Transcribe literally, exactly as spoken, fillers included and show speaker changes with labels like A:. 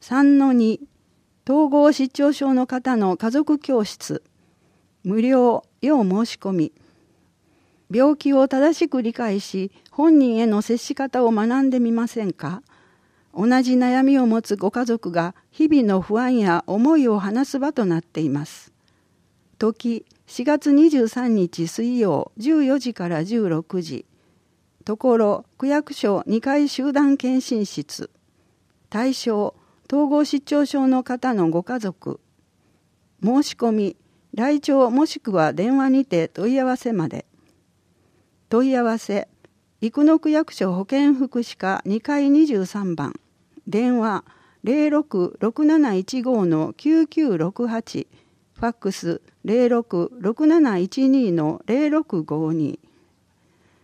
A: さんのに 統合失調症の方の家族教室無料要申し込み。病気を正しく理解し本人への接し方を学んでみませんか。同じ悩みを持つご家族が日々の不安や思いを話す場となっています。時しがつにじゅうさんにち水曜じゅうよじからじゅうろくじ。ところ区役所にかい集団検診室。対象統合失調症の方のご家族。申し込み来庁もしくは電話にて問い合わせまで。問い合わせ生野区役所保健福祉課にかいにじゅうさんばん。電話 ゼロろく ろくなないちご きゅうきゅうろくはち。ファックス ゼロろく ろくなないちに ゼロろくごに。